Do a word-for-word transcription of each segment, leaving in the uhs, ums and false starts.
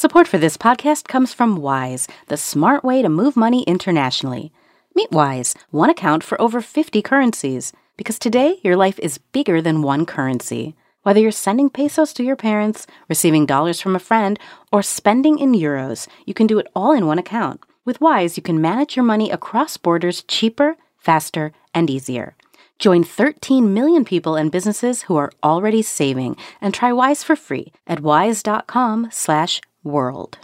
Support for this podcast comes from Wise, the smart way to move money internationally. Meet Wise, one account for over fifty currencies. Because today, your life is bigger than one currency. Whether you're sending pesos to your parents, receiving dollars from a friend, or spending in euros, you can do it all in one account. With Wise, you can manage your money across borders cheaper, faster, and easier. Join thirteen million people and businesses who are already saving and try Wise for free at wise.com slash world.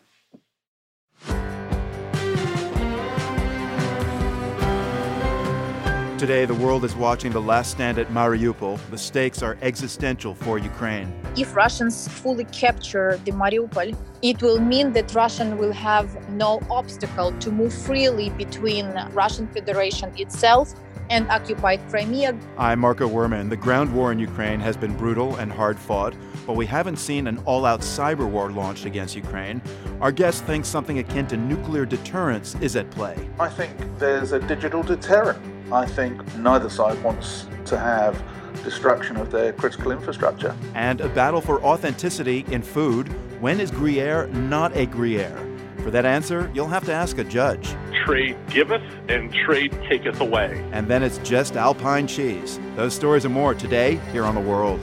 Today, the world is watching the last stand at Mariupol. The stakes are existential for Ukraine. If Russians fully capture the Mariupol, it will mean that Russia will have no obstacle to move freely between Russian Federation itself and occupied Crimea. I'm Marco Werman. The ground war in Ukraine has been brutal and hard-fought, but we haven't seen an all-out cyber war launched against Ukraine. Our guest thinks something akin to nuclear deterrence is at play. I think there's a digital deterrent. I think neither side wants to have destruction of their critical infrastructure. And a battle for authenticity in food. When is Gruyere not a Gruyere? For that answer, you'll have to ask a judge. Trade giveth and trade taketh away. And then it's just Alpine cheese. Those stories and more today here on The World.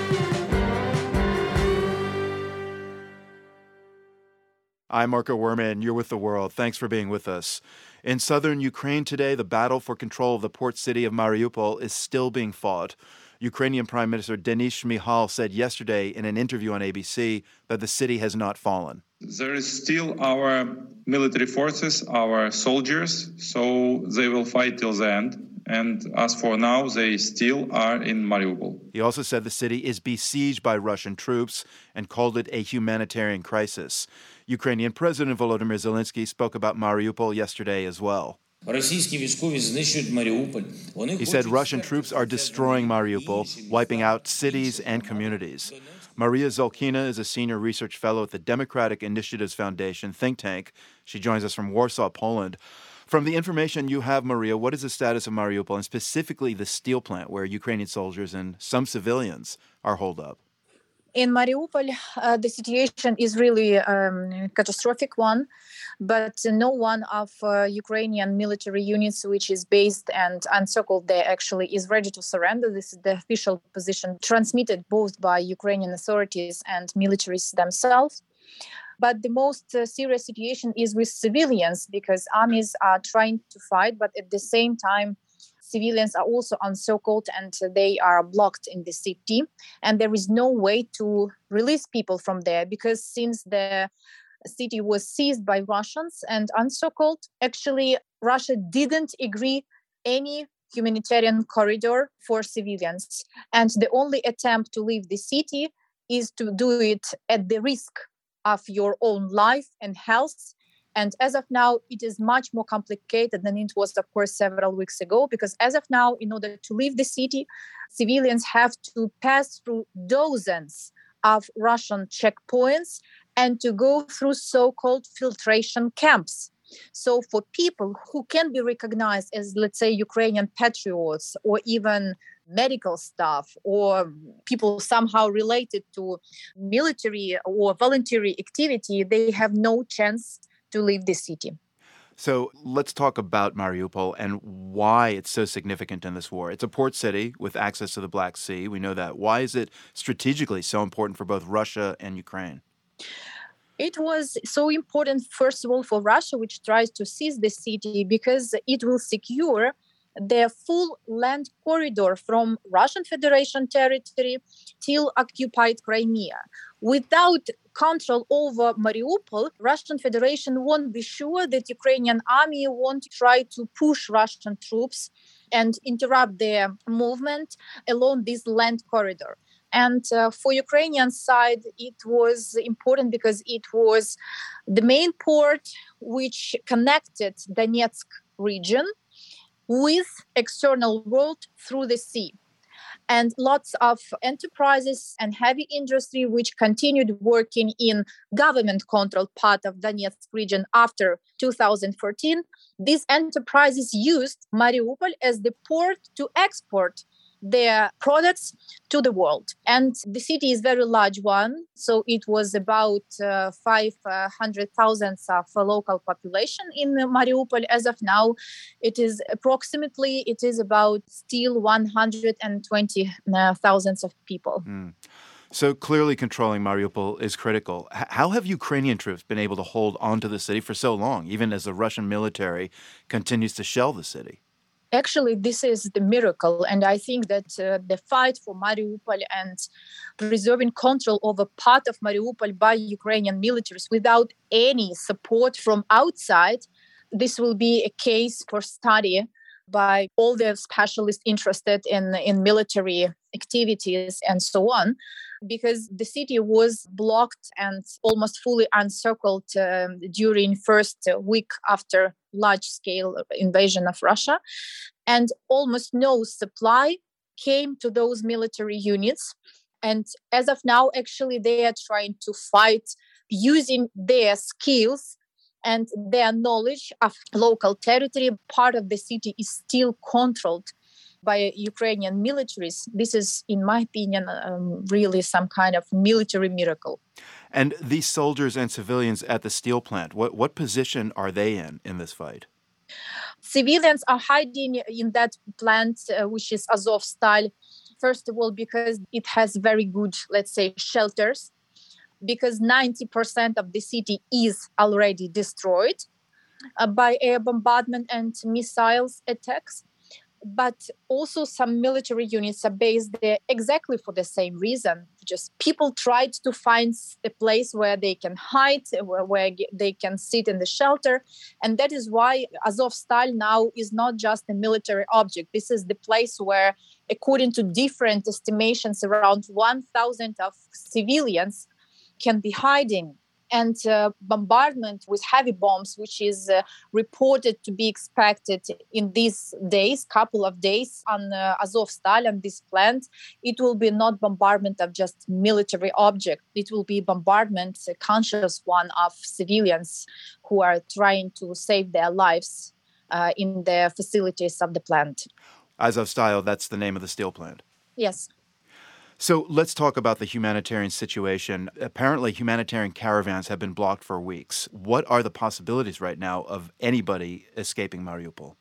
I'm Marco Werman. You're with The World. Thanks for being with us. In southern Ukraine today, the battle for control of the port city of Mariupol is still being fought. Ukrainian Prime Minister Denis Shmyhal said yesterday in an interview on A B C that the city has not fallen. There is still our military forces, our soldiers, so they will fight till the end. And as for now, they still are in Mariupol. He also said the city is besieged by Russian troops and called it a humanitarian crisis. Ukrainian President Volodymyr Zelensky spoke about Mariupol yesterday as well. He said Russian troops are destroying Mariupol, wiping out cities and communities. Maria Zolkina is a senior research fellow at the Democratic Initiatives Foundation think tank. She joins us from Warsaw, Poland. From the information you have, Maria, what is the status of Mariupol and specifically the steel plant where Ukrainian soldiers and some civilians are holed up? In Mariupol, uh, the situation is really um, a catastrophic one, but no one of uh, Ukrainian military units which is based and encircled there actually is ready to surrender. This is the official position transmitted both by Ukrainian authorities and militaries themselves. But the most uh, serious situation is with civilians because armies are trying to fight, but at the same time, civilians are also encircled and they are blocked in the city. And there is no way to release people from there because since the city was seized by Russians and encircled, actually Russia didn't agree any humanitarian corridor for civilians. And the only attempt to leave the city is to do it at the risk of your own life and health. And as of now, it is much more complicated than it was, of course, several weeks ago, because as of now, in order to leave the city, civilians have to pass through dozens of Russian checkpoints and to go through so-called filtration camps. So for people who can be recognized as, let's say, Ukrainian patriots or even medical staff or people somehow related to military or voluntary activity, they have no chance to leave the city. So let's talk about Mariupol and why it's so significant in this war. It's a port city with access to the Black Sea. We know that. Why is it strategically so important for both Russia and Ukraine? It was so important, first of all, for Russia, which tries to seize the city because it will secure the full land corridor from Russian Federation territory till occupied Crimea. Without control over Mariupol, Russian Federation won't be sure that Ukrainian army won't try to push Russian troops and interrupt their movement along this land corridor. And uh, for Ukrainian side, it was important because it was the main port which connected Donetsk region with external world through the sea. And lots of enterprises and heavy industry which continued working in government-controlled part of Donetsk region after two thousand fourteen. These enterprises used Mariupol as the port to export their products to the world. And the city is a very large one. So it was about uh, five hundred thousand of a local population in Mariupol. As of now, it is approximately, it is about still one hundred twenty thousand of people. Mm. So clearly controlling Mariupol is critical. H- how have Ukrainian troops been able to hold onto the city for so long, even as the Russian military continues to shell the city? Actually, this is the miracle. And I think that uh, the fight for Mariupol and preserving control over part of Mariupol by Ukrainian militaries without any support from outside, this will be a case for study by all the specialists interested in, in military activities and so on, because the city was blocked and almost fully encircled um, during first week after large-scale invasion of Russia, and almost no supply came to those military units. And as of now, actually, they are trying to fight using their skills and their knowledge of local territory. Part of the city is still controlled by Ukrainian militaries. This is, in my opinion, um, really some kind of military miracle. And these soldiers and civilians at the steel plant, what, what position are they in in this fight? Civilians are hiding in that plant, uh, which is Azovstal, first of all, because it has very good, let's say, shelters, because ninety percent of the city is already destroyed uh, by air bombardment and missiles attacks. But also some military units are based there exactly for the same reason. Just people tried to find a place where they can hide, where, where they can sit in the shelter. And that is why Azovstal now is not just a military object. This is the place where, according to different estimations, around one thousand of civilians can be hiding. And uh, bombardment with heavy bombs, which is uh, reported to be expected in these days, couple of days on uh, Azovstal and this plant, it will be not bombardment of just military object. It will be bombardment, a conscious one of civilians who are trying to save their lives uh, in the facilities of the plant. Azovstal, that's the name of the steel plant. Yes. So let's talk about the humanitarian situation. Apparently, humanitarian caravans have been blocked for weeks. What are the possibilities right now of anybody escaping Mariupol?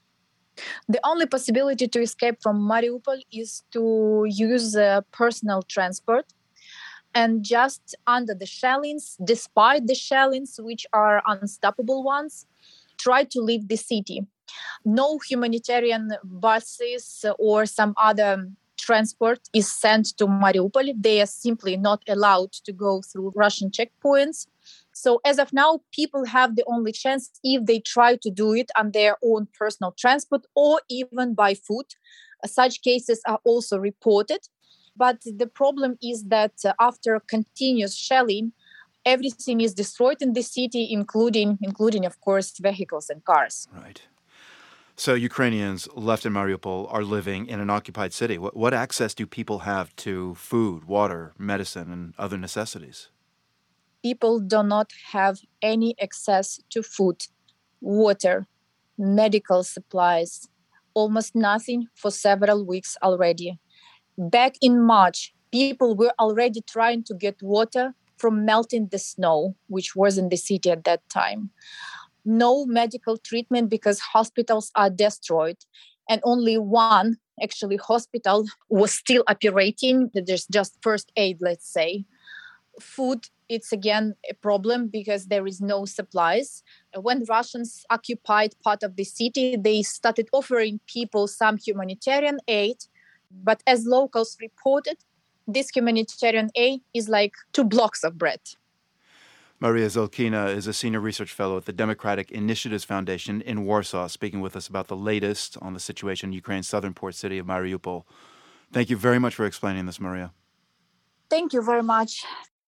The only possibility to escape from Mariupol is to use uh, personal transport. And just under the shellings, despite the shellings, which are unstoppable ones, try to leave the city. No humanitarian buses or some other transport is sent to Mariupol. They are simply not allowed to go through Russian checkpoints. So as of now, people have the only chance if they try to do it on their own personal transport or even by foot. Such cases are also reported. But the problem is that after continuous shelling, everything is destroyed in the city, including, including, of course, vehicles and cars. Right. So Ukrainians left in Mariupol are living in an occupied city. What, what access do people have to food, water, medicine, and other necessities? People do not have any access to food, water, medical supplies, almost nothing for several weeks already. Back in March, people were already trying to get water from melting the snow, which was in the city at that time. No medical treatment because hospitals are destroyed. And only one, actually, hospital was still operating. There's just first aid, let's say. Food, it's again a problem because there is no supplies. When Russians occupied part of the city, they started offering people some humanitarian aid. But as locals reported, this humanitarian aid is like two blocks of bread. Maria Zolkina is a senior research fellow at the Democratic Initiatives Foundation in Warsaw, speaking with us about the latest on the situation in Ukraine's southern port city of Mariupol. Thank you very much for explaining this, Maria. Thank you very much.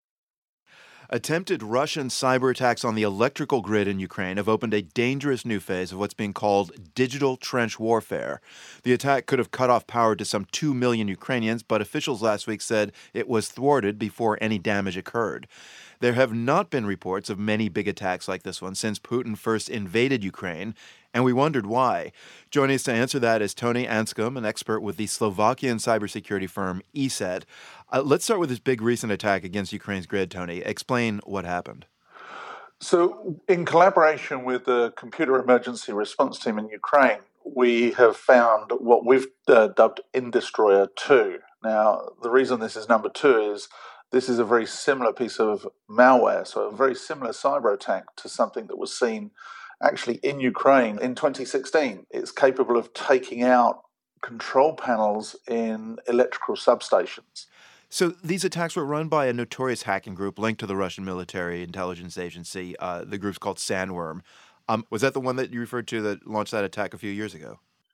Attempted Russian cyber attacks on the electrical grid in Ukraine have opened a dangerous new phase of what's being called digital trench warfare. The attack could have cut off power to some two million Ukrainians, but officials last week said it was thwarted before any damage occurred. There have not been reports of many big attacks like this one since Putin first invaded Ukraine, and we wondered why. Joining us to answer that is Tony Anscombe, an expert with the Slovakian cybersecurity firm E S E T. Uh, let's start with this big recent attack against Ukraine's grid, Tony. Explain what happened. So, in collaboration with the Computer Emergency Response Team in Ukraine, we have found what we've uh, dubbed InDestroyer two. Now, the reason this is number two is this is a very similar piece of malware, so a very similar cyber attack to something that was seen actually in Ukraine in twenty sixteen. It's capable of taking out control panels in electrical substations. So these attacks were run by a notorious hacking group linked to the Russian military intelligence agency. Uh, the group's called Sandworm. Um, was that the one that you referred to that launched that attack a few years ago?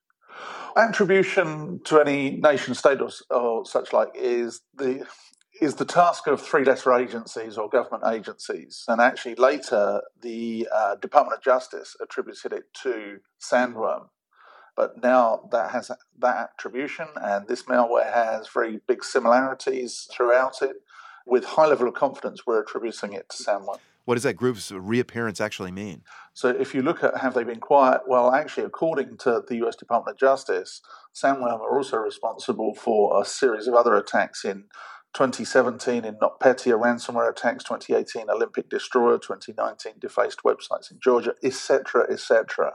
Attribution to any nation state or, or such like is the is the task of three-letter agencies or government agencies. And actually later, the uh, Department of Justice attributed it to Sandworm. But now that has that attribution, and this malware has very big similarities throughout it. With high level of confidence, we're attributing it to Sandworm. What does that group's reappearance actually mean? So if you look at have they been quiet, well, actually, according to the U S Department of Justice, Sandworm are also responsible for a series of other attacks in twenty seventeen in NotPetya ransomware attacks, twenty eighteen Olympic Destroyer, twenty nineteen defaced websites in Georgia, et cetera, et cetera.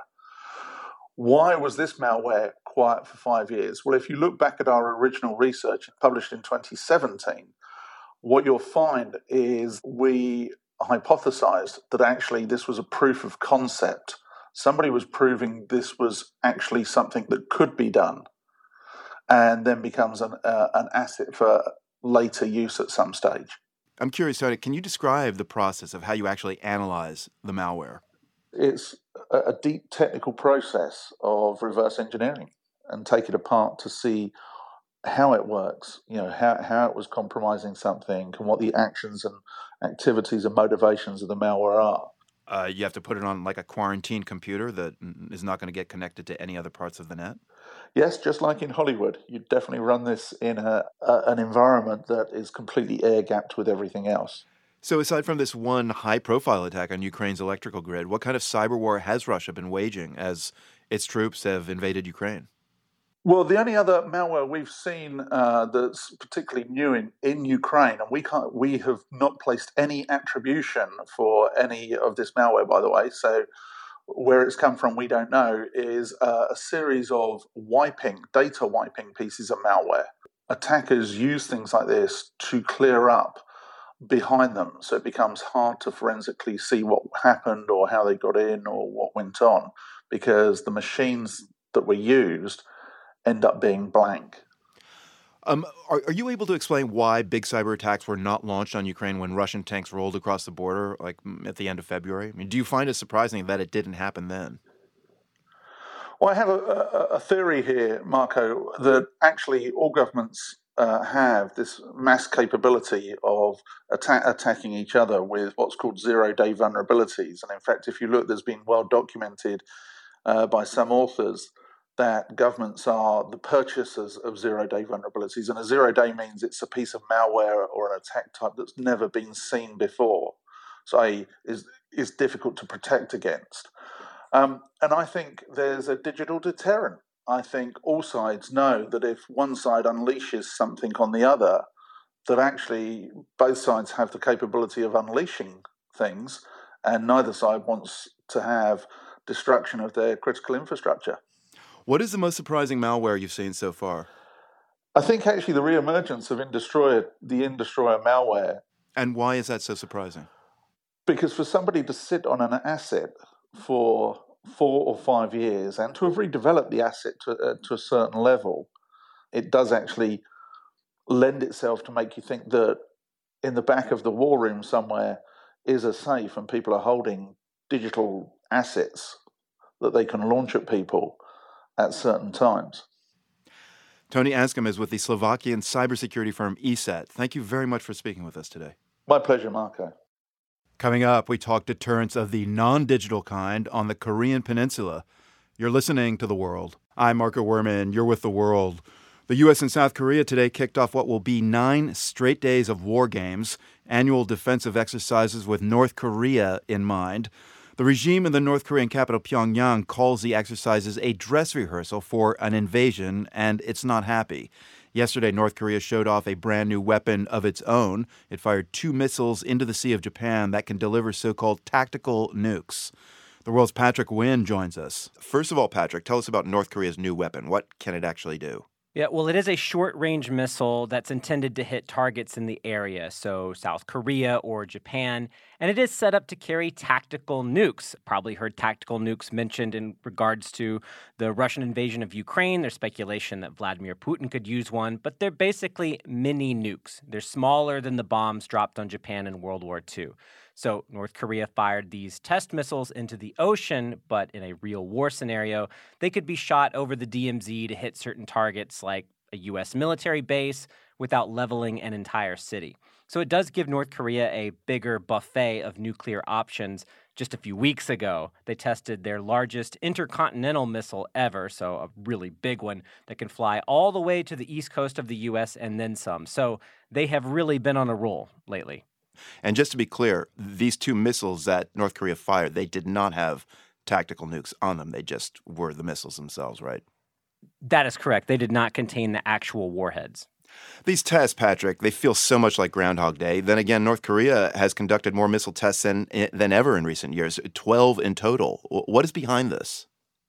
Why was this malware quiet for five years? Well, if you look back at our original research published in twenty seventeen, what you'll find is we hypothesized that actually this was a proof of concept. Somebody was proving this was actually something that could be done and then becomes an, uh, an asset for later use at some stage. I'm curious, Tony, can you describe the process of how you actually analyze the malware? It's a deep technical process of reverse engineering and take it apart to see how it works, you know, how, how it was compromising something and what the actions and activities and motivations of the malware are. Uh, you have to put it on like a quarantine computer that is not going to get connected to any other parts of the net? Yes, just like in Hollywood. You definitely run this in a, a, an environment that is completely air-gapped with everything else. So aside from this one high-profile attack on Ukraine's electrical grid, what kind of cyber war has Russia been waging as its troops have invaded Ukraine? Well, the only other malware we've seen uh, that's particularly new in, in Ukraine, and we can't, we have not placed any attribution for any of this malware, by the way, so where it's come from we don't know, is uh, a series of wiping, data wiping pieces of malware. Attackers use things like this to clear up behind them, so it becomes hard to forensically see what happened or how they got in or what went on, because the machines that were used end up being blank. Um, are, are you able to explain why big cyber attacks were not launched on Ukraine when Russian tanks rolled across the border, like at the end of February? I mean, do you find it surprising that it didn't happen then? Well, I have a, a, a theory here, Marco, that actually all governments uh, have this mass capability of atta- attacking each other with what's called zero-day vulnerabilities. And in fact, if you look, there's been well documented uh, by some authors that governments are the purchasers of zero-day vulnerabilities. And a zero-day means it's a piece of malware or an attack type that's never been seen before, so is is difficult to protect against. Um, and I think there's a digital deterrent. I think all sides know that if one side unleashes something on the other, that actually both sides have the capability of unleashing things, and neither side wants to have destruction of their critical infrastructure. What is the most surprising malware you've seen so far? I think actually the re-emergence of InDestroyer, the InDestroyer malware. And why is that so surprising? Because for somebody to sit on an asset for four or five years and to have redeveloped the asset to, uh, to a certain level, it does actually lend itself to make you think that in the back of the war room somewhere is a safe and people are holding digital assets that they can launch at people at certain times. Tony Anscombe is with the Slovakian cybersecurity firm E S E T. Thank you very much for speaking with us today. My pleasure, Marco. Coming up, we talk deterrence of the non-digital kind on the Korean Peninsula. You're listening to The World. I'm Marco Werman. You're with The World. The U S and South Korea today kicked off what will be nine straight days of war games, annual defensive exercises with North Korea in mind. The regime in the North Korean capital Pyongyang calls the exercises a dress rehearsal for an invasion, and it's not happy. Yesterday, North Korea showed off a brand new weapon of its own. It fired two missiles into the Sea of Japan that can deliver so-called tactical nukes. The world's Patrick Nguyen joins us. First of all, Patrick, tell us about North Korea's new weapon. What can it actually do? Yeah, well, it is a short-range missile that's intended to hit targets in the area, so South Korea or Japan, and it is set up to carry tactical nukes. Probably heard tactical nukes mentioned in regards to the Russian invasion of Ukraine. There's speculation that Vladimir Putin could use one, but they're basically mini nukes. They're smaller than the bombs dropped on Japan in World War Two. So North Korea fired these test missiles into the ocean, but in a real war scenario, they could be shot over the D M Z to hit certain targets like a U S military base without leveling an entire city. So it does give North Korea a bigger buffet of nuclear options. Just a few weeks ago, they tested their largest intercontinental missile ever, so a really big one that can fly all the way to the east coast of the U S and then some. So they have really been on a roll lately. And just to be clear, these two missiles that North Korea fired, they did not have tactical nukes on them. They just were the missiles themselves, right? That is correct. They did not contain the actual warheads. These tests, Patrick, they feel so much like Groundhog Day. Then again, North Korea has conducted more missile tests than, than ever in recent years, twelve in total. What is behind this?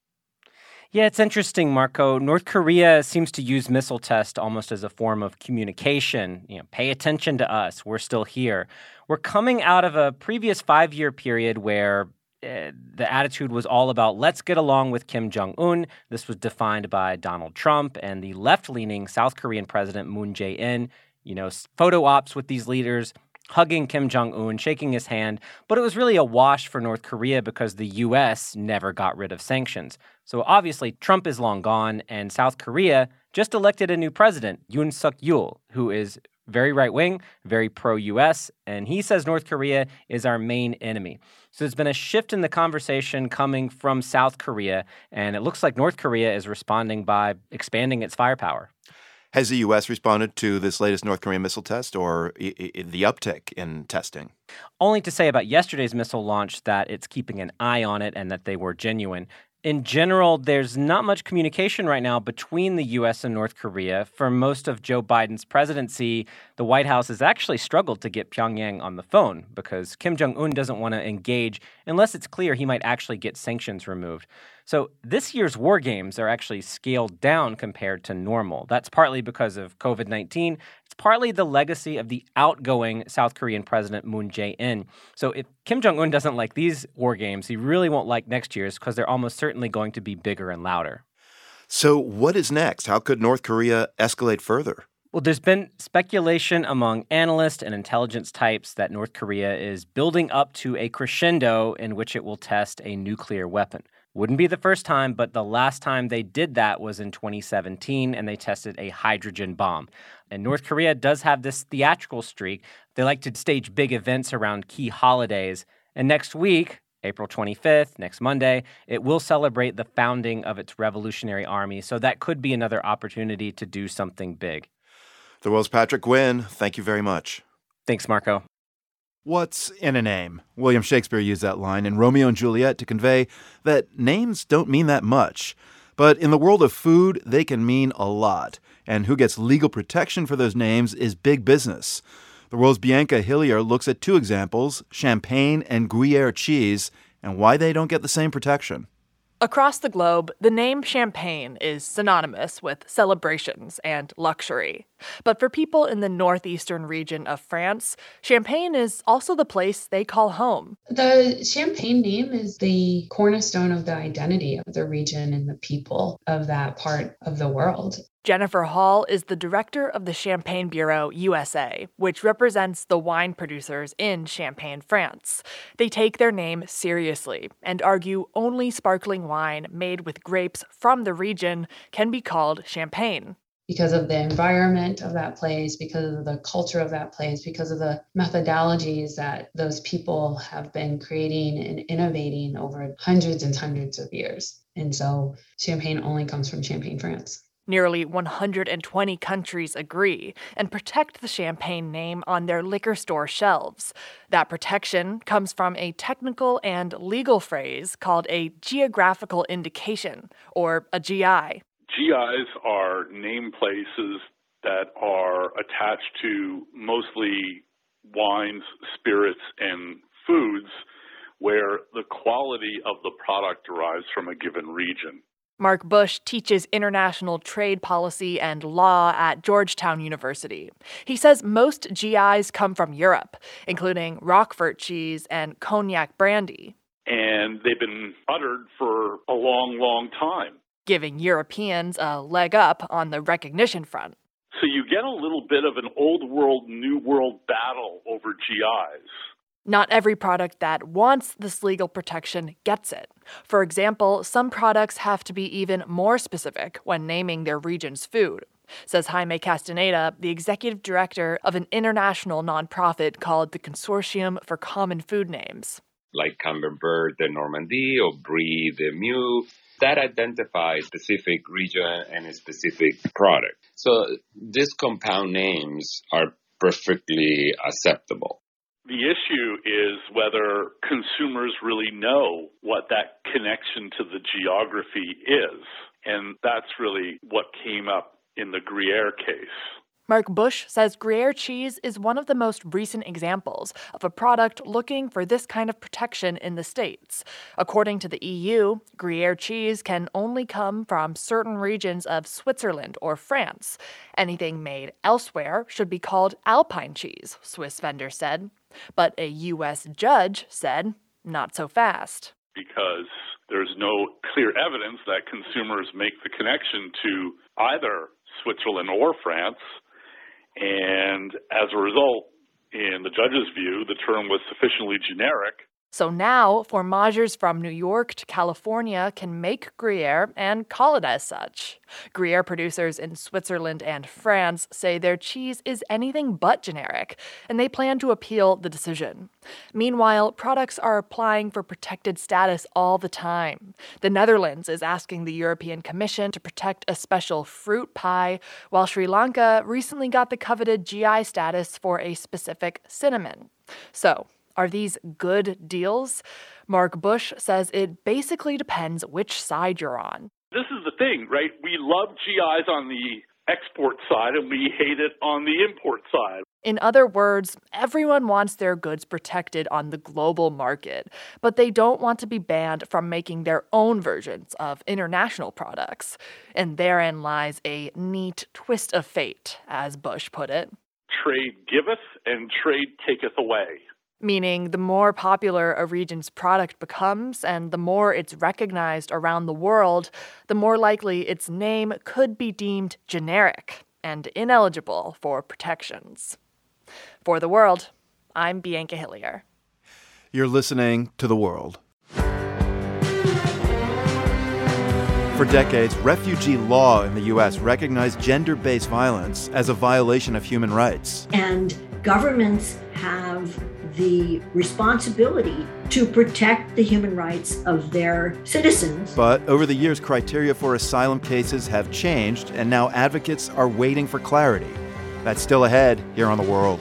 Yeah, it's interesting, Marco. North Korea seems to use missile tests almost as a form of communication. You know, pay attention to us. We're still here. We're coming out of a previous five-year period where uh, the attitude was all about let's get along with Kim Jong-un. This was defined by Donald Trump and the left-leaning South Korean president Moon Jae-in. You know, photo ops with these leaders, hugging Kim Jong-un, shaking his hand. But it was really a wash for North Korea because the U S never got rid of sanctions. So obviously, Trump is long gone, and South Korea just elected a new president, Yoon Suk-yeol, who is very right-wing, very pro-U S, and he says North Korea is our main enemy. So there's been a shift in the conversation coming from South Korea, and it looks like North Korea is responding by expanding its firepower. Has the U S responded to this latest North Korean missile test or I- I- the uptick in testing? Only to say about yesterday's missile launch that it's keeping an eye on it and that they were genuine. In general, there's not much communication right now between the U S and North Korea. For most of Joe Biden's presidency, the White House has actually struggled to get Pyongyang on the phone because Kim Jong-un doesn't want to engage unless it's clear he might actually get sanctions removed. So this year's war games are actually scaled down compared to normal. That's partly because of covid nineteen. It's partly the legacy of the outgoing South Korean president Moon Jae-in. So if Kim Jong-un doesn't like these war games, he really won't like next year's because they're almost certainly going to be bigger and louder. So what is next? How could North Korea escalate further? Well, there's been speculation among analysts and intelligence types that North Korea is building up to a crescendo in which it will test a nuclear weapon. Wouldn't be the first time, but the last time they did that was in twenty seventeen, and they tested a hydrogen bomb. And North Korea does have this theatrical streak. They like to stage big events around key holidays. And next week, April twenty-fifth, next Monday, it will celebrate the founding of its Revolutionary Army. So that could be another opportunity to do something big. The world's Patrick Nguyen. Thank you very much. Thanks, Marco. What's in a name? William Shakespeare used that line in Romeo and Juliet to convey that names don't mean that much. But in the world of food, they can mean a lot. And who gets legal protection for those names is big business. The world's Bianca Hillier looks at two examples, champagne and Gruyere cheese, and why they don't get the same protection. Across the globe, the name champagne is synonymous with celebrations and luxury. But for people in the northeastern region of France, Champagne is also the place they call home. The Champagne name is the cornerstone of the identity of the region and the people of that part of the world. Jennifer Hall is the director of the Champagne Bureau U S A, which represents the wine producers in Champagne, France. They take their name seriously and argue only sparkling wine made with grapes from the region can be called champagne. Because of the environment of that place, because of the culture of that place, because of the methodologies that those people have been creating and innovating over hundreds and hundreds of years. And so champagne only comes from Champagne, France. Nearly one hundred twenty countries agree and protect the champagne name on their liquor store shelves. That protection comes from a technical and legal phrase called a geographical indication, or a G I. G Is are name places that are attached to mostly wines, spirits, and foods where the quality of the product derives from a given region. Mark Bush teaches international trade policy and law at Georgetown University. He says most G Is come from Europe, including Roquefort cheese and cognac brandy. And they've been uttered for a long, long time, giving Europeans a leg up on the recognition front. So you get a little bit of an old world, new world battle over G Is. Not every product that wants this legal protection gets it. For example, some products have to be even more specific when naming their region's food, says Jaime Castaneda, the executive director of an international nonprofit called the Consortium for Common Food Names. Like Camembert de Normandie or Brie de Meaux, that identifies specific region and a specific product. So these compound names are perfectly acceptable. The issue is whether consumers really know what that connection to the geography is. And that's really what came up in the Gruyere case. Mark Bush says Gruyere cheese is one of the most recent examples of a product looking for this kind of protection in the States. According to the E U, Gruyere cheese can only come from certain regions of Switzerland or France. Anything made elsewhere should be called Alpine cheese, Swiss vendors said. But a U S judge said, not so fast. Because there's no clear evidence that consumers make the connection to either Switzerland or France. And as a result, in the judge's view, the term was sufficiently generic. So now, fromagers from New York to California can make Gruyere and call it as such. Gruyere producers in Switzerland and France say their cheese is anything but generic, and they plan to appeal the decision. Meanwhile, products are applying for protected status all the time. The Netherlands is asking the European Commission to protect a special fruit pie, while Sri Lanka recently got the coveted G I status for a specific cinnamon. So, are these good deals? Mark Bush says it basically depends which side you're on. This is the thing, right? We love G Is on the export side and we hate it on the import side. In other words, everyone wants their goods protected on the global market, but they don't want to be banned from making their own versions of international products. And therein lies a neat twist of fate, as Bush put it. Trade giveth and trade taketh away. Meaning the more popular a region's product becomes and the more it's recognized around the world, the more likely its name could be deemed generic and ineligible for protections. For The World, I'm Bianca Hillier. You're listening to The World. For decades, refugee law in the U S recognized gender-based violence as a violation of human rights. And governments have the responsibility to protect the human rights of their citizens. But over the years, criteria for asylum cases have changed, and now advocates are waiting for clarity. That's still ahead here on The World.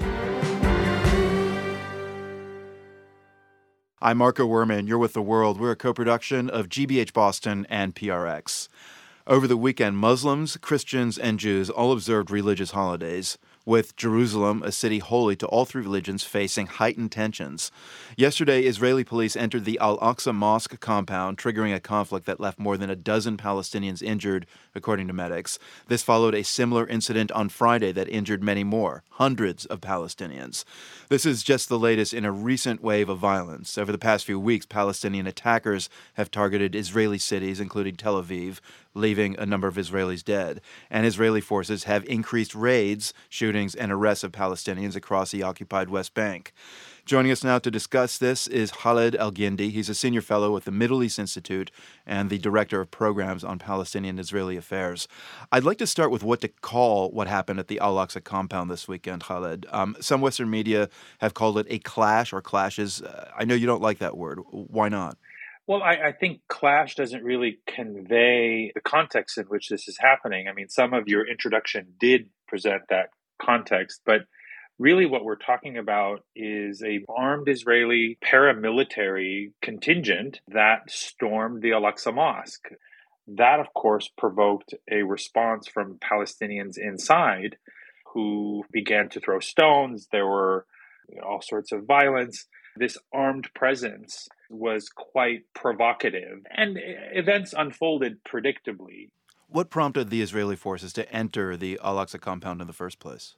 I'm Marco Werman. You're with The World. We're a co-production of G B H Boston and P R X. Over the weekend, Muslims, Christians, and Jews all observed religious holidays, with Jerusalem, a city holy to all three religions, facing heightened tensions. Yesterday, Israeli police entered the Al-Aqsa Mosque compound, triggering a conflict that left more than a dozen Palestinians injured, according to medics. This followed a similar incident on Friday that injured many more, hundreds of Palestinians. This is just the latest in a recent wave of violence. Over the past few weeks, Palestinian attackers have targeted Israeli cities, including Tel Aviv, leaving a number of Israelis dead. And Israeli forces have increased raids, shootings, and arrests of Palestinians across the occupied West Bank. Joining us now to discuss this is Khaled El-Gindi. He's a senior fellow at the Middle East Institute and the director of programs on Palestinian-Israeli affairs. I'd like to start with what to call what happened at the Al-Aqsa compound this weekend, Khaled. Um, some Western media have called it a clash or clashes. Uh, I know you don't like that word. Why not? Well, I, I think clash doesn't really convey the context in which this is happening. I mean, some of your introduction did present that context, but really what we're talking about is a armed Israeli paramilitary contingent that stormed the Al-Aqsa Mosque. That, of course, provoked a response from Palestinians inside who began to throw stones. There were you know, all sorts of violence. This armed presence was quite provocative, and events unfolded predictably. What prompted the Israeli forces to enter the Al-Aqsa compound in the first place?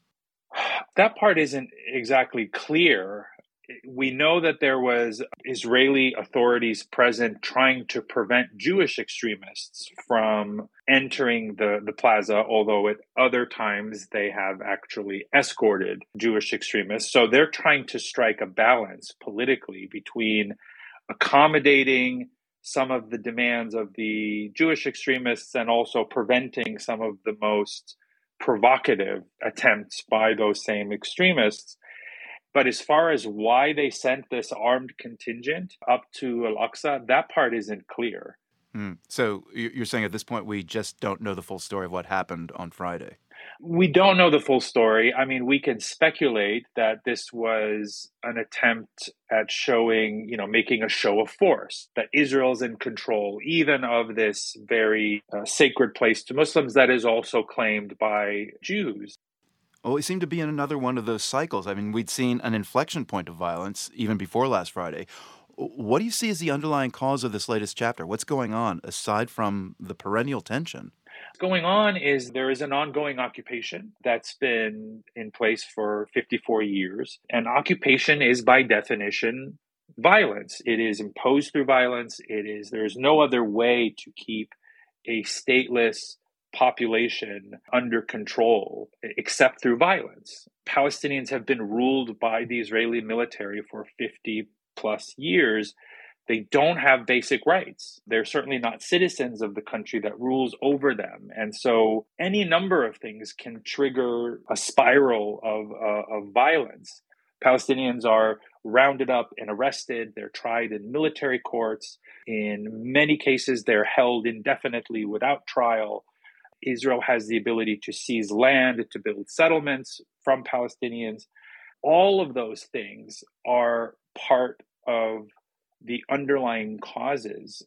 That part isn't exactly clear. We know that there was Israeli authorities present trying to prevent Jewish extremists from entering the, the plaza, although at other times they have actually escorted Jewish extremists. So they're trying to strike a balance politically between accommodating some of the demands of the Jewish extremists and also preventing some of the most provocative attempts by those same extremists. But as far as why they sent this armed contingent up to Al-Aqsa, that part isn't clear. Mm. So you're saying at this point we just don't know the full story of what happened on Friday? We don't know the full story. I mean, we can speculate that this was an attempt at showing, you know, making a show of force, that Israel's in control even of this very uh, sacred place to Muslims that is also claimed by Jews. Well, we seem to be in another one of those cycles. I mean, we'd seen an inflection point of violence even before last Friday. What do you see as the underlying cause of this latest chapter? What's going on aside from the perennial tension? What's going on is there is an ongoing occupation that's been in place for fifty-four years. And occupation is by definition violence. It is imposed through violence. It is, there's no other way to keep a stateless population under control except through violence. Palestinians have been ruled by the Israeli military for fifty plus years. They don't have basic rights. They're certainly not citizens of the country that rules over them. And so any number of things can trigger a spiral of, uh, of violence. Palestinians are rounded up and arrested. They're tried in military courts. In many cases, they're held indefinitely without trial. Israel has the ability to seize land, to build settlements from Palestinians. All of those things are part of the underlying causes.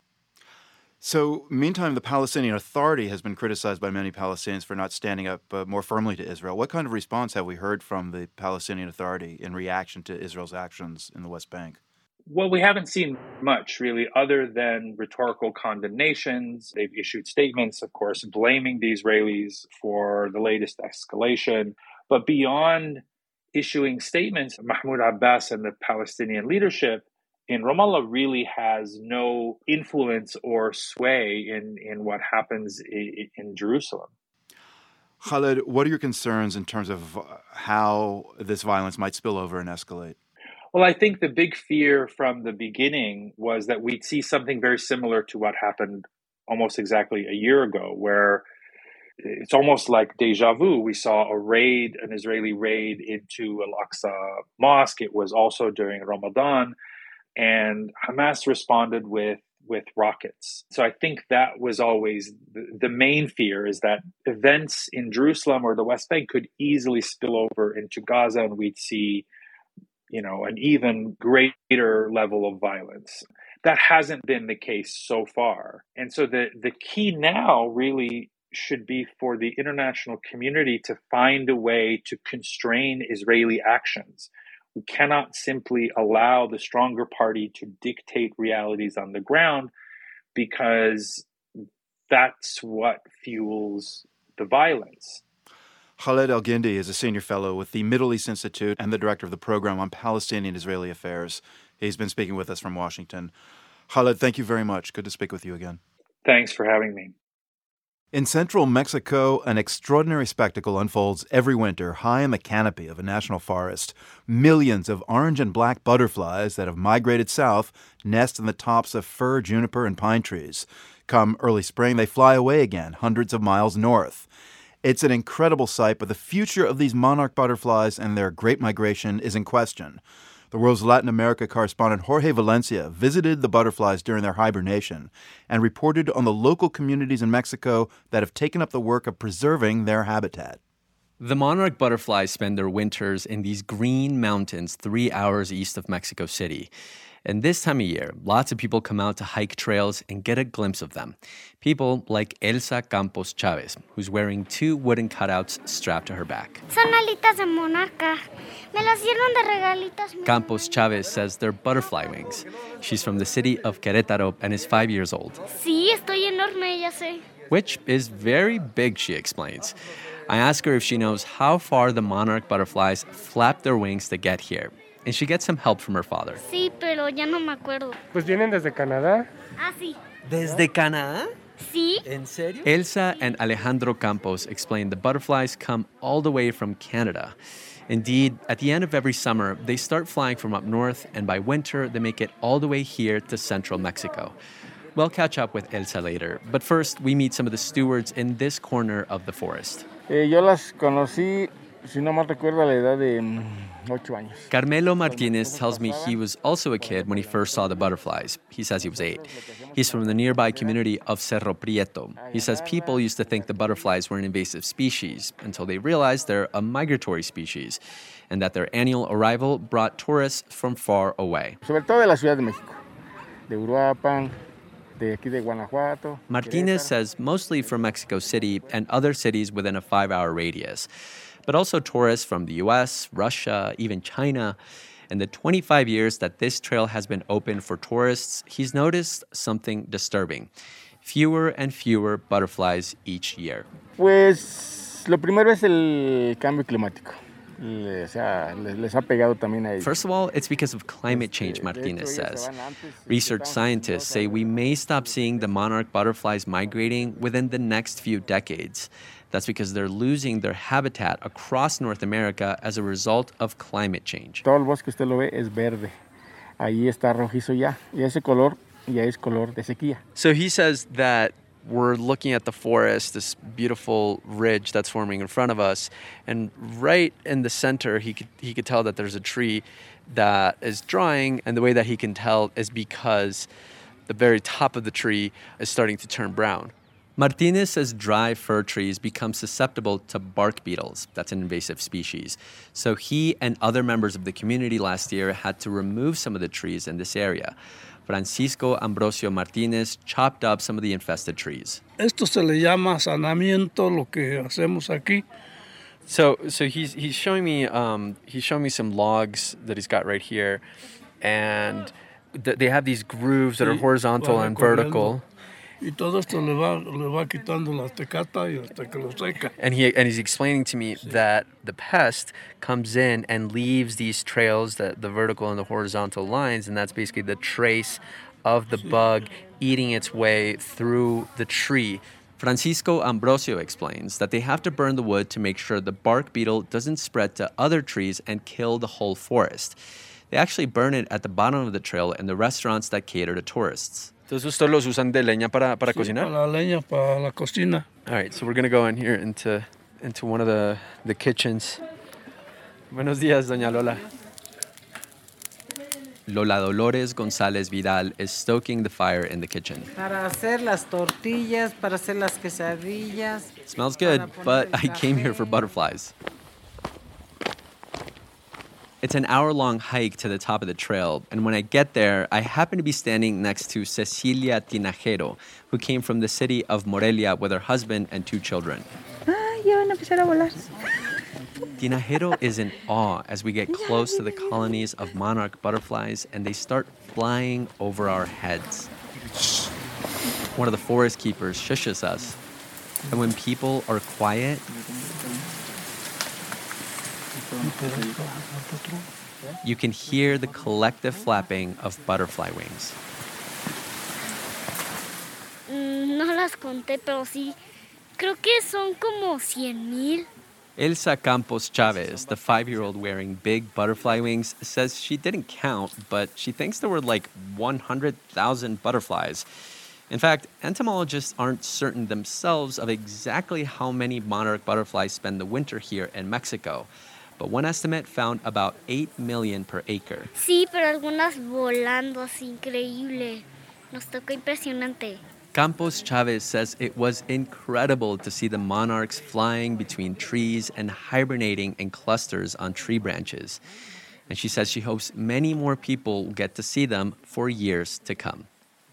So, meantime, the Palestinian Authority has been criticized by many Palestinians for not standing up uh, more firmly to Israel. What kind of response have we heard from the Palestinian Authority in reaction to Israel's actions in the West Bank? Well, we haven't seen much, really, other than rhetorical condemnations. They've issued statements, of course, blaming the Israelis for the latest escalation. But beyond issuing statements, Mahmoud Abbas and the Palestinian leadership in Ramallah really has no influence or sway in, in what happens in, in Jerusalem. Khaled, what are your concerns in terms of how this violence might spill over and escalate? Well, I think the big fear from the beginning was that we'd see something very similar to what happened almost exactly a year ago, where it's almost like deja vu. We saw a raid, an Israeli raid into Al-Aqsa Mosque. It was also during Ramadan, and Hamas responded with with rockets. So I think that was always the, the main fear, is that events in Jerusalem or the West Bank could easily spill over into Gaza, and we'd see, you know, an even greater level of violence. That hasn't been the case so far. And so the, the key now really should be for the international community to find a way to constrain Israeli actions. We cannot simply allow the stronger party to dictate realities on the ground, because that's what fuels the violence. Khaled El-Guindi is a senior fellow with the Middle East Institute and the director of the program on Palestinian-Israeli affairs. He's been speaking with us from Washington. Khaled, thank you very much. Good to speak with you again. Thanks for having me. In central Mexico, an extraordinary spectacle unfolds every winter high in the canopy of a national forest. Millions of orange and black butterflies that have migrated south nest in the tops of fir, juniper, and pine trees. Come early spring, they fly away again, hundreds of miles north. It's an incredible sight, but the future of these monarch butterflies and their great migration is in question. The World's Latin America correspondent Jorge Valencia visited the butterflies during their hibernation and reported on the local communities in Mexico that have taken up the work of preserving their habitat. The monarch butterflies spend their winters in these green mountains three hours east of Mexico City. And this time of year, lots of people come out to hike trails and get a glimpse of them. People like Elsa Campos Chavez, who's wearing two wooden cutouts strapped to her back. Son alitas de monarca. Me las dieron de regalitos. Campos Chavez says they're butterfly wings. She's from the city of Querétaro and is five years old. Sí, estoy enorme, ya sé. Which is very big, she explains. I ask her if she knows how far the monarch butterflies flap their wings to get here. And she gets some help from her father. Sí, pero ya no me acuerdo. Pues vienen desde Canadá. Ah, sí. ¿Desde Canadá? Sí. ¿En serio? Elsa and Alejandro Campos explain the butterflies come all the way from Canada. Indeed, at the end of every summer, they start flying from up north, and by winter, they make it all the way here to central Mexico. We'll catch up with Elsa later, but first, we meet some of the stewards in this corner of the forest. Eh, yo las conocí, si no mal recuerdo, a la edad de ocho años. Carmelo Martinez tells me he was also a kid when he first saw the butterflies. He says he was eight. He's from the nearby community of Cerro Prieto. He says people used to think the butterflies were an invasive species until they realized they're a migratory species and that their annual arrival brought tourists from far away. Sobre todo de la Ciudad de México, de Uruapan, de aquí de Guanajuato. Martinez says mostly from Mexico City and other cities within a five-hour radius, but also tourists from the U S, Russia, even China. In the twenty-five years that this trail has been open for tourists, he's noticed something disturbing. Fewer and fewer butterflies each year. Pues lo primero es el cambio climático. Les ha, les ha pegado también a ellos. First of all, it's because of climate change, Martinez says. Research scientists say we may stop seeing the monarch butterflies migrating within the next few decades. That's because they're losing their habitat across North America as a result of climate change. Todo el bosque usted lo ve es verde. Ahí está rojizo ya. Y ese color ya es color de sequía. So he says that we're looking at the forest, this beautiful ridge that's forming in front of us, and right in the center, he could he could tell that there's a tree that is drying, and the way that he can tell is because the very top of the tree is starting to turn brown. Martinez says dry fir trees become susceptible to bark beetles. That's an invasive species. So he and other members of the community last year had to remove some of the trees in this area. Francisco Ambrosio Martinez chopped up some of the infested trees. Esto se le llama sanamiento, lo que hacemos aquí. So, so he's he's showing me um, he's showing me some logs that he's got right here, and th- they have these grooves that are horizontal and vertical. Y todo esto le va, le va quitando la tecata y hasta que lo seca. And he and he's explaining to me that the pest comes in and leaves these trails, the, the vertical and the horizontal lines, and that's basically the trace of the bug eating its way through the tree. Francisco Ambrosio explains that they have to burn the wood to make sure the bark beetle doesn't spread to other trees and kill the whole forest. They actually burn it at the bottom of the trail in the restaurants that cater to tourists. Entonces ustedes los usan de leña para, para sí, cocinar? Para la leña, para la cocina. All right, so we're going to go in here into into one of the, the kitchens. Buenos días, doña Lola. Lola Dolores González Vidal is stoking the fire in the kitchen. Para hacer las tortillas, para hacer las quesadillas. Smells good, but I came here for butterflies. It's an hour-long hike to the top of the trail, and when I get there, I happen to be standing next to Cecilia Tinajero, who came from the city of Morelia with her husband and two children. Ah, ya van a empezar a volar. Tinajero is in awe as we get close to the colonies of monarch butterflies, and they start flying over our heads. One of the forest keepers shushes us, and when people are quiet, you can hear the collective flapping of butterfly wings. Mm, no las conté, pero sí. Creo que son como cien mil. Elsa Campos Chavez, the five-year-old wearing big butterfly wings, says she didn't count, but she thinks there were like one hundred thousand butterflies. In fact, entomologists aren't certain themselves of exactly how many monarch butterflies spend the winter here in Mexico. but one estimate found about eight million per acre. Sí, pero algunas volando así increíble. Nos tocó impresionante. Campos Chavez says it was incredible to see the monarchs flying between trees and hibernating in clusters on tree branches. And she says she hopes many more people will get to see them for years to come.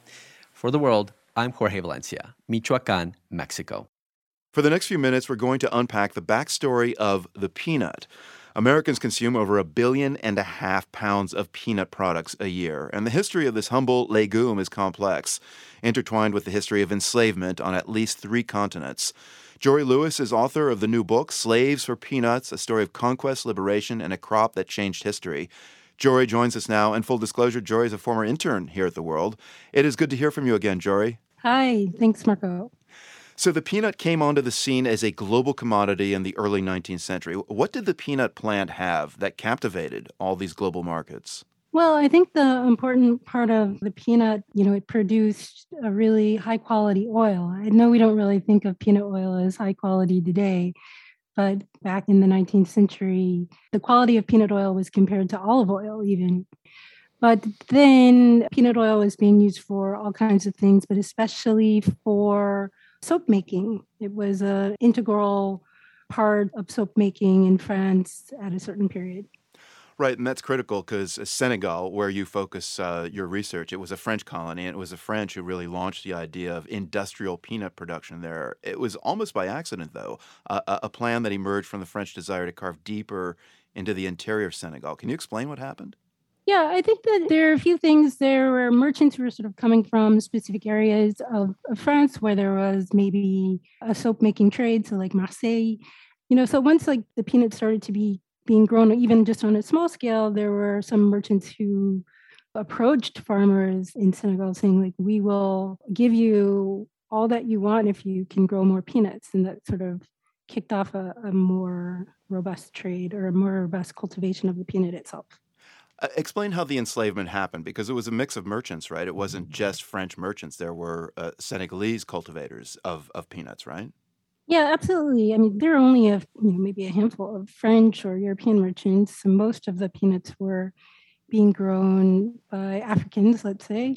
For The World, I'm Jorge Valencia, Michoacán, Mexico. For the next few minutes, we're going to unpack the backstory of the peanut. Americans consume over a billion and a half pounds of peanut products a year, and the history of this humble legume is complex, intertwined with the history of enslavement on at least three continents. Jory Lewis is author of the new book, Slaves for Peanuts, a story of conquest, liberation, and a crop that changed history. Jory joins us now, and full disclosure, Jory is a former intern here at The World. It is good to hear from you again, Jory. Hi, thanks, Marco. So the peanut came onto the scene as a global commodity in the early nineteenth century. What did the peanut plant have that captivated all these global markets? Well, I think the important part of the peanut, you know, it produced a really high quality oil. I know we don't really think of peanut oil as high quality today, but back in the nineteenth century, the quality of peanut oil was compared to olive oil even. But then peanut oil was being used for all kinds of things, but especially for soap making. It was an integral part of soap making in France at a certain period. Right, and that's critical because Senegal, where you focus uh, your research, it was a French colony, and it was the French who really launched the idea of industrial peanut production there. It was almost by accident, though, uh, a plan that emerged from the French desire to carve deeper into the interior of Senegal. Can you explain what happened? Yeah, I think that there are a few things. There were merchants who were sort of coming from specific areas of, of France where there was maybe a soap-making trade, so like Marseille. You know, so once like the peanuts started to be being grown, even just on a small scale, there were some merchants who approached farmers in Senegal saying, like, we will give you all that you want if you can grow more peanuts. And that sort of kicked off a, a more robust trade or a more robust cultivation of the peanut itself. Uh, explain how the enslavement happened, because it was a mix of merchants, right? It wasn't just French merchants. There were uh, Senegalese cultivators of, of peanuts, right? Yeah, absolutely. I mean, there are only a you know maybe a handful of French or European merchants. And most of the peanuts were being grown by Africans, let's say.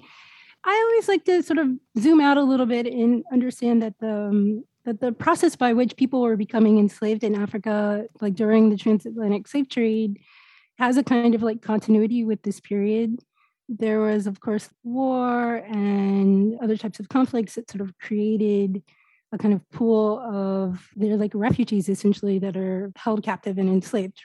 I always like to sort of zoom out a little bit and understand that the um, that the process by which people were becoming enslaved in Africa, like during the transatlantic slave trade, has a kind of like continuity with this period. There was, of course, war and other types of conflicts that sort of created a kind of pool of, they're like refugees essentially that are held captive and enslaved.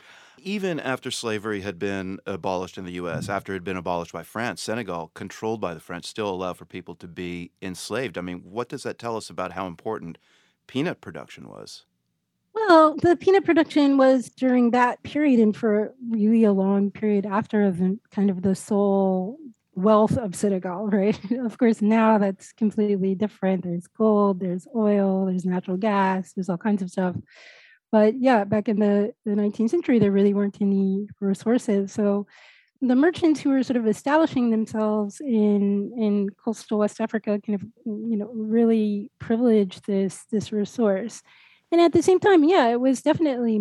Even after slavery had been abolished in the U S, after it had been abolished by France, Senegal, controlled by the French, still allowed for people to be enslaved. I mean, what does that tell us about how important peanut production was? Well, the peanut production was during that period and for really a long period after the kind of the sole wealth of Senegal, right? Of course, now that's completely different. There's gold, there's oil, there's natural gas, there's all kinds of stuff. But yeah, back in the, the nineteenth century, there really weren't any resources. So the merchants who were sort of establishing themselves in, in coastal West Africa kind of, you know, really privileged this, this resource. And at the same time, yeah, it was definitely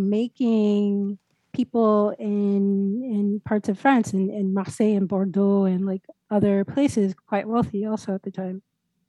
making people in in parts of France and in, in Marseille and Bordeaux and like other places quite wealthy also at the time.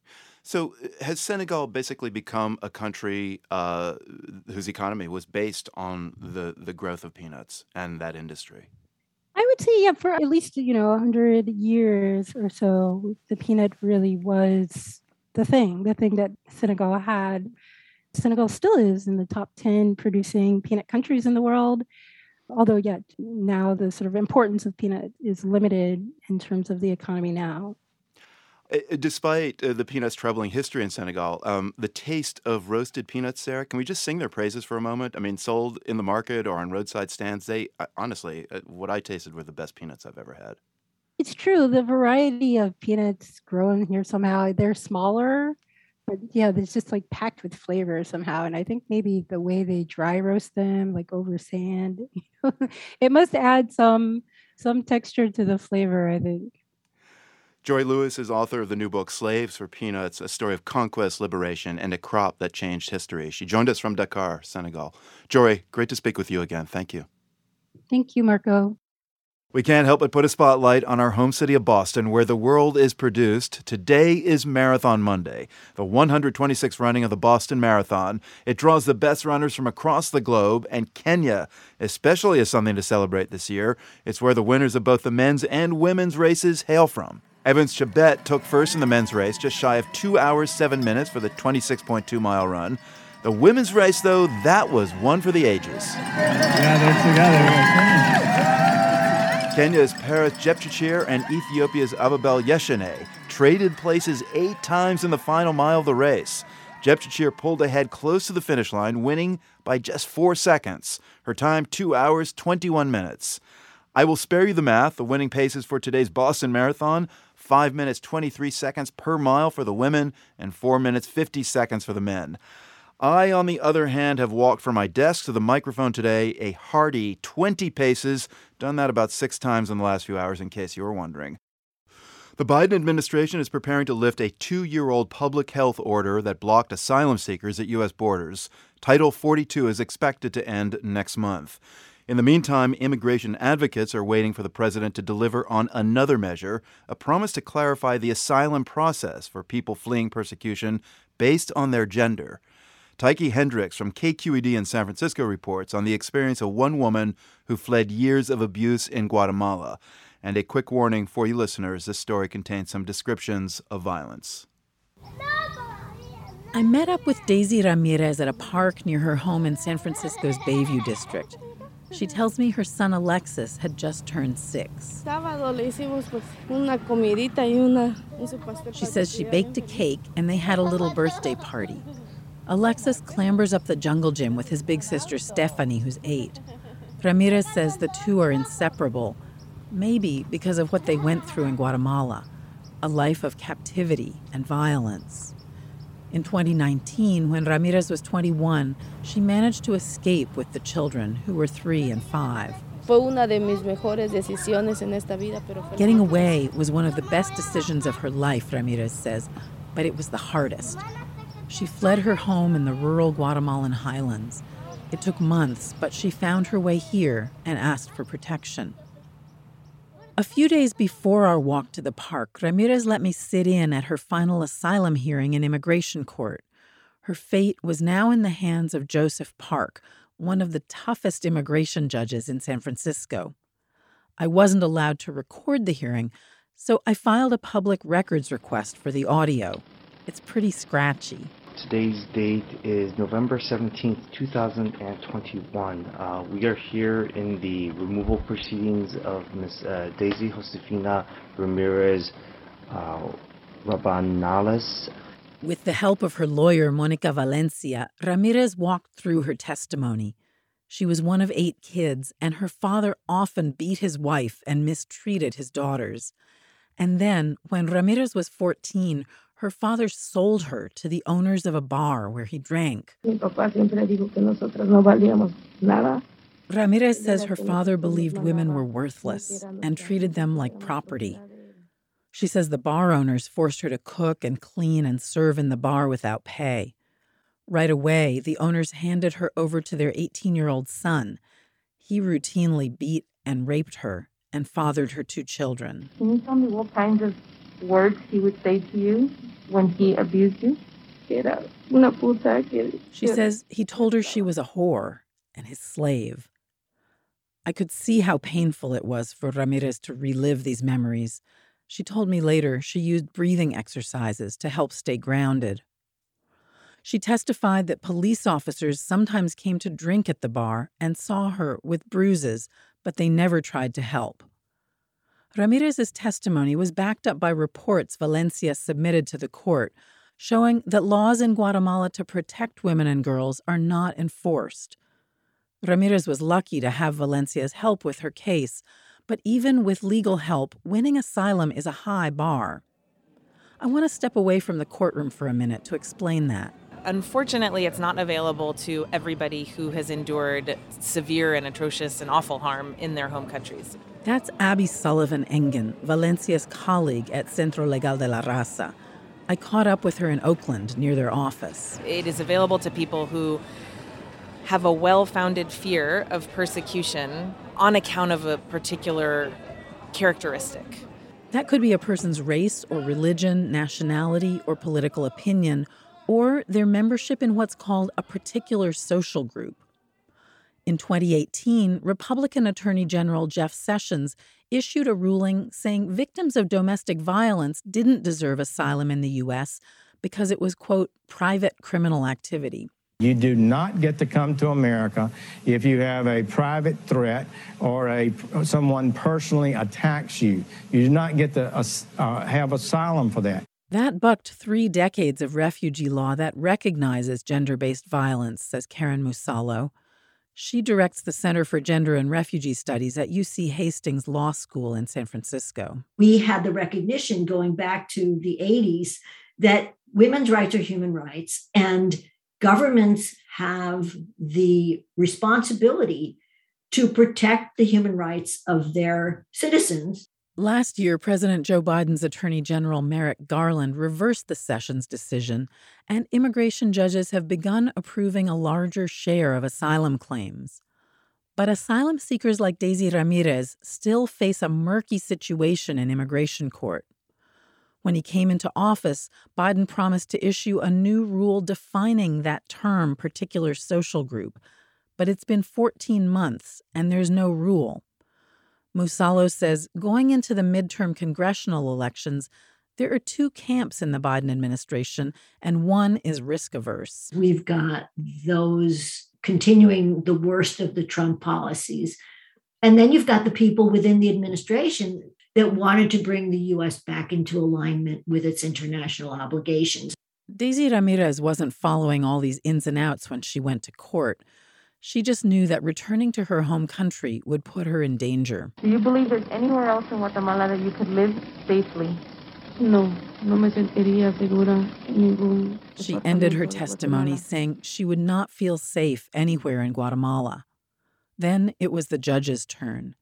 So has Senegal basically become a country uh, whose economy was based on the, the growth of peanuts and that industry? I would say, yeah, for at least, you know, one hundred years or so, the peanut really was the thing, the thing that Senegal had. Senegal still is in the top ten producing peanut countries in the world. Although, yet yeah, now the sort of importance of peanut is limited in terms of the economy now. Despite uh, the peanuts' troubling history in Senegal, um, the taste of roasted peanuts, Sarah, can we just sing their praises for a moment? I mean, sold in the market or on roadside stands, they, uh, honestly, uh, what I tasted were the best peanuts I've ever had. It's true. The variety of peanuts grown here somehow, they're smaller. But yeah, it's just like packed with flavor somehow. And I think maybe the way they dry roast them, like over sand, you know, it must add some some texture to the flavor, I think. Joy Lewis is author of the new book, Slaves for Peanuts, a story of conquest, liberation, and a crop that changed history. She joined us from Dakar, Senegal. Joy, great to speak with you again. Thank you. Thank you, Marco. We can't help but put a spotlight on our home city of Boston, where the world is produced. Today is Marathon Monday, the one hundred twenty-sixth running of the Boston Marathon. It draws the best runners from across the globe, and Kenya especially is something to celebrate this year. It's where the winners of both the men's and women's races hail from. Evans Chebet took first in the men's race, just shy of two hours, seven minutes for the twenty-six point two mile run. The women's race, though, that was one for the ages. Yeah, they're together. Kenya's Paris Jepchirchir and Ethiopia's Ababel Yeshene traded places eight times in the final mile of the race. Jepchirchir pulled ahead close to the finish line, winning by just four seconds. Her time, two hours, twenty-one minutes. I will spare you the math. The winning paces for today's Boston Marathon, five minutes, twenty-three seconds per mile for the women and four minutes, fifty seconds for the men. I, on the other hand, have walked from my desk to the microphone today a hearty twenty paces. Done that about six times in the last few hours, in case you were wondering. The Biden administration is preparing to lift a two-year-old public health order that blocked asylum seekers at U S borders. Title forty-two is expected to end next month. In the meantime, immigration advocates are waiting for the president to deliver on another measure, a promise to clarify the asylum process for people fleeing persecution based on their gender. Tyche Hendricks from K Q E D in San Francisco reports on the experience of one woman who fled years of abuse in Guatemala. And a quick warning for you listeners, this story contains some descriptions of violence. I met up with Daisy Ramirez at a park near her home in San Francisco's Bayview district. She tells me her son Alexis had just turned six. She says she baked a cake and they had a little birthday party. Alexis clambers up the jungle gym with his big sister Stephanie, who's eight. Ramirez says the two are inseparable, maybe because of what they went through in Guatemala, a life of captivity and violence. In twenty nineteen, when Ramirez was twenty-one, she managed to escape with the children, who were three and five. Getting away was one of the best decisions of her life, Ramirez says, but it was the hardest. She fled her home in the rural Guatemalan highlands. It took months, but she found her way here and asked for protection. A few days before our walk to the park, Ramirez let me sit in at her final asylum hearing in immigration court. Her fate was now in the hands of Joseph Park, one of the toughest immigration judges in San Francisco. I wasn't allowed to record the hearing, so I filed a public records request for the audio. It's pretty scratchy. Today's date is November seventeenth, two thousand twenty-one. Uh, we are here in the removal proceedings of Miss Uh, Daisy Josefina Ramirez uh, Rabanales. With the help of her lawyer, Monica Valencia, Ramirez walked through her testimony. She was one of eight kids, and her father often beat his wife and mistreated his daughters. And then, when Ramirez was fourteen, her father sold her to the owners of a bar where he drank. Ramirez says her father believed women were worthless and treated them like property. She says the bar owners forced her to cook and clean and serve in the bar without pay. Right away, the owners handed her over to their eighteen-year-old son. He routinely beat and raped her and fathered her two children. Can you tell me what kinds of words he would say to you when he abused you? She says he told her she was a whore and his slave. I could see how painful it was for Ramirez to relive these memories. She told me later she used breathing exercises to help stay grounded. She testified that police officers sometimes came to drink at the bar and saw her with bruises, but they never tried to help. Ramirez's testimony was backed up by reports Valencia submitted to the court, showing that laws in Guatemala to protect women and girls are not enforced. Ramirez was lucky to have Valencia's help with her case, but even with legal help, winning asylum is a high bar. I want to step away from the courtroom for a minute to explain that. Unfortunately, it's not available to everybody who has endured severe and atrocious and awful harm in their home countries. That's Abby Sullivan Engen, Valencia's colleague at Centro Legal de la Raza. I caught up with her in Oakland near their office. It is available to people who have a well-founded fear of persecution on account of a particular characteristic. That could be a person's race or religion, nationality, or political opinion, or their membership in what's called a particular social group. In twenty eighteen, Republican Attorney General Jeff Sessions issued a ruling saying victims of domestic violence didn't deserve asylum in the U S because it was, quote, private criminal activity. You do not get to come to America if you have a private threat or a someone personally attacks you. You do not get to uh, have asylum for that. That bucked three decades of refugee law that recognizes gender-based violence, says Karen Musallo. She directs the Center for Gender and Refugee Studies at U C Hastings Law School in San Francisco. We had the recognition going back to the eighties that women's rights are human rights, and governments have the responsibility to protect the human rights of their citizens. Last year, President Joe Biden's Attorney General Merrick Garland reversed the Sessions decision, and immigration judges have begun approving a larger share of asylum claims. But asylum seekers like Daisy Ramirez still face a murky situation in immigration court. When he came into office, Biden promised to issue a new rule defining that term, particular social group. But it's been fourteen months, and there's no rule. Musallo says going into the midterm congressional elections, there are two camps in the Biden administration, and one is risk-averse. We've got those continuing the worst of the Trump policies. And then you've got the people within the administration that wanted to bring the U S back into alignment with its international obligations. Daisy Ramirez wasn't following all these ins and outs when she went to court. She just knew that returning to her home country would put her in danger. Do you believe there's anywhere else in Guatemala that you could live safely? No, no me sentiría segura en ningún. She ended her testimony saying she would not feel safe anywhere in Guatemala. Then it was the judge's turn.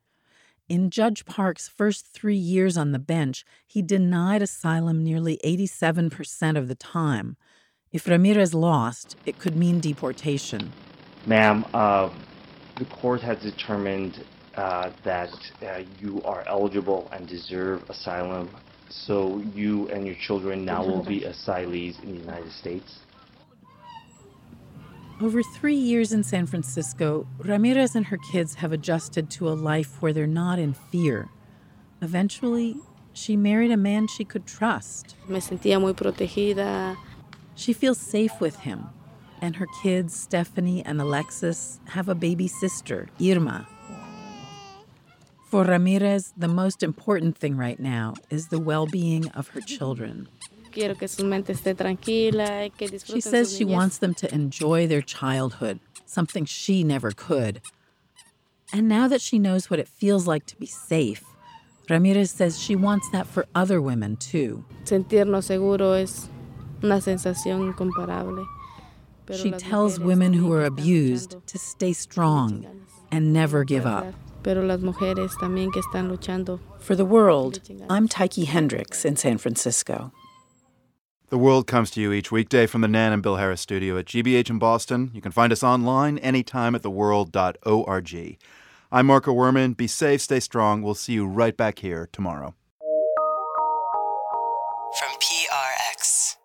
In Judge Park's first three years on the bench, he denied asylum nearly eighty-seven percent of the time. If Ramirez lost, it could mean deportation. Ma'am, uh, the court has determined uh, that uh, you are eligible and deserve asylum, so you and your children now will be asylees in the United States. Over three years in San Francisco, Ramirez and her kids have adjusted to a life where they're not in fear. Eventually, she married a man she could trust. Me sentía muy protegida. She feels safe with him. And her kids, Stephanie and Alexis, have a baby sister, Irma. For Ramirez, the most important thing right now is the well-being of her children. Quiero que su mente esté tranquila, que disfruten. She says she wants them to enjoy their childhood, something she never could. And now that she knows what it feels like to be safe, Ramirez says she wants that for other women, too. Sentirnos seguro es una sensación incomparable. She tells women who are abused to stay strong and never give up. For The World, I'm Tyche Hendricks in San Francisco. The World comes to you each weekday from the Nan and Bill Harris studio at G B H in Boston. You can find us online anytime at the world dot org. I'm Marco Werman. Be safe, stay strong. We'll see you right back here tomorrow. From P R X.